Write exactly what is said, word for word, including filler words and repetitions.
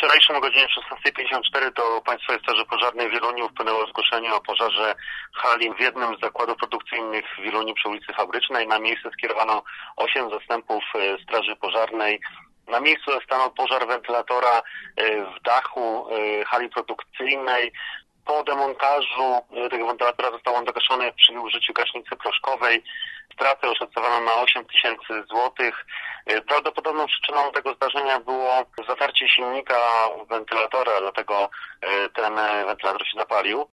wczorajszym o godzinie szesnastej pięćdziesiąt cztery do Państwowej Straży Pożarnej w Wieluniu wpłynęło zgłoszenie o pożarze hali w jednym z zakładów produkcyjnych w Wieluniu przy ulicy Fabrycznej. Na miejsce skierowano osiem zastępów Straży Pożarnej. Na miejscu zastano pożar wentylatora w dachu hali produkcyjnej. Po demontażu tego wentylatora został on zagaszony przy użyciu gaśnicy proszkowej. Stratę oszacowano na osiem tysięcy złotych. Prawdopodobną przyczyną tego zdarzenia było zatarcie silnika wentylatora, dlatego ten wentylator się zapalił.